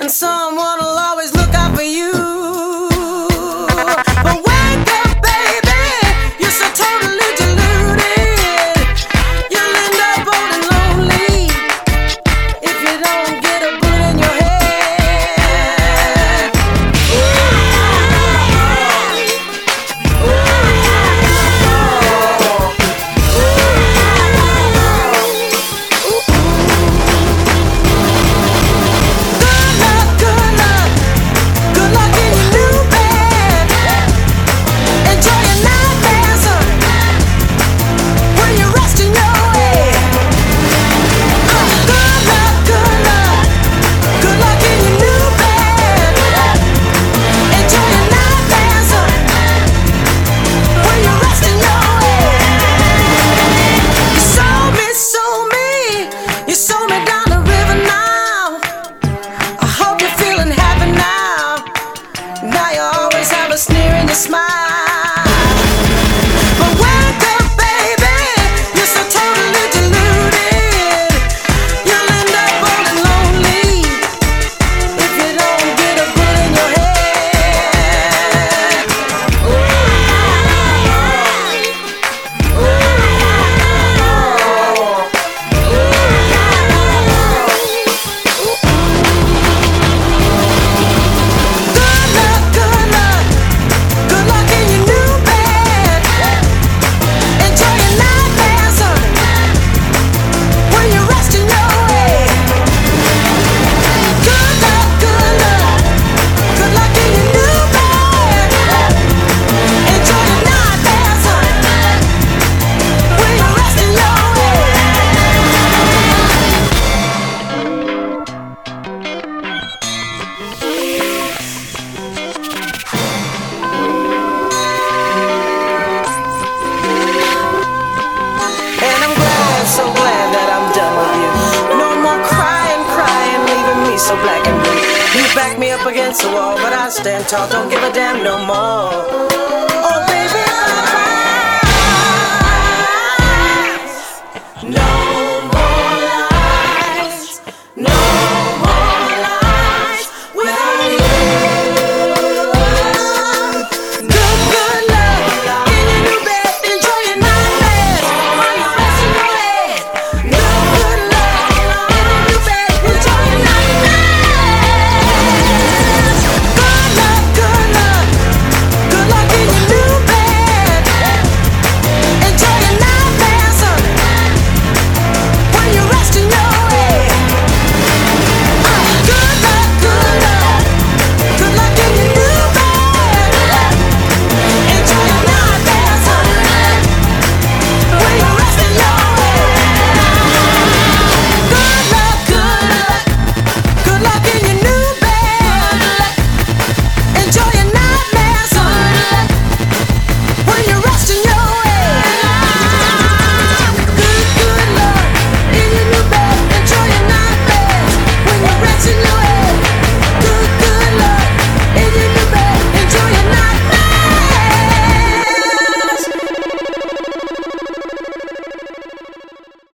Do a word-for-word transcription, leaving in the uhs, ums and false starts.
and someone will always look out for you. But wake up, baby, you're so totally deluded. You'll end up old and lonely if you don't get a bullet in your head. Ooh. Ooh. A sneer in your smile. But wake up, baby, you're so totally deluded. You'll end up old and lonely if you don't get a bullet in your head. Ooh. Ooh. So glad that I'm done with you. No more crying, crying, leaving me so black and blue. You back me up against the wall, but I stand tall, don't give a damn no more. Oh, baby.